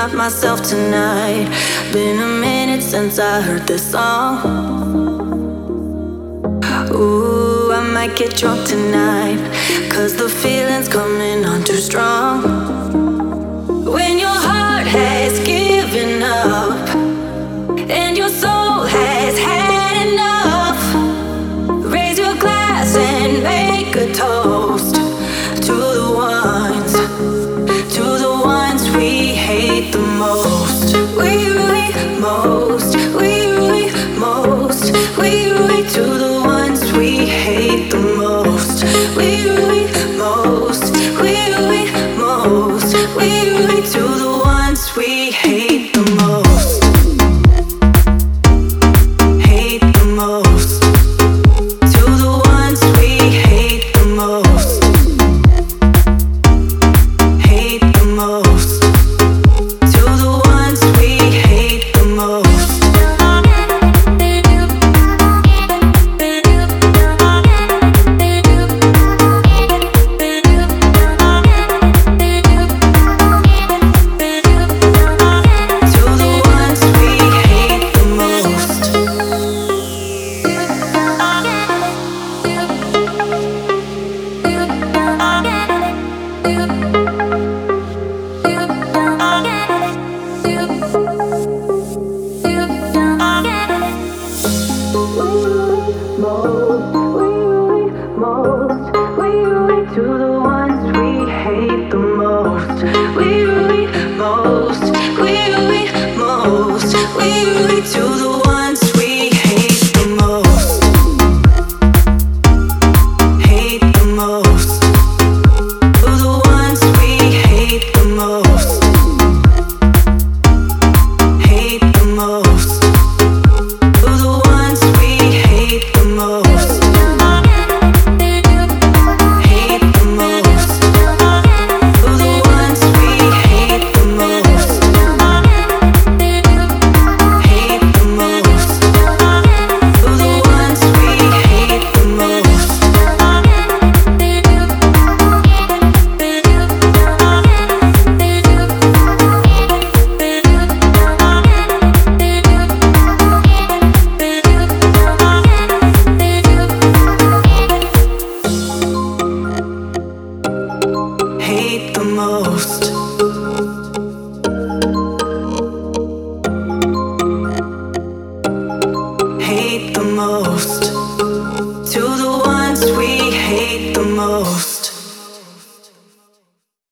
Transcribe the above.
not myself tonight. Been a minute since I heard this song. Ooh, I might get drunk tonight, 'cause the feeling's coming on too strong. When your heart has given up and your soul has had enough, raise your glass and make a toast to the ones we hate the most. We most, we most, we to the ones we hate the most. We most, we most, we to the ones we hate the most. Hate the most. To the ones we hate the most. Hate the most. To the ones we hate the most. To the ones we hate the most. We most, we most, we to the ones we hate the most. Hate the most. To the ones we hate the most. Hate the most. To the ones we hate the most. Hate the most.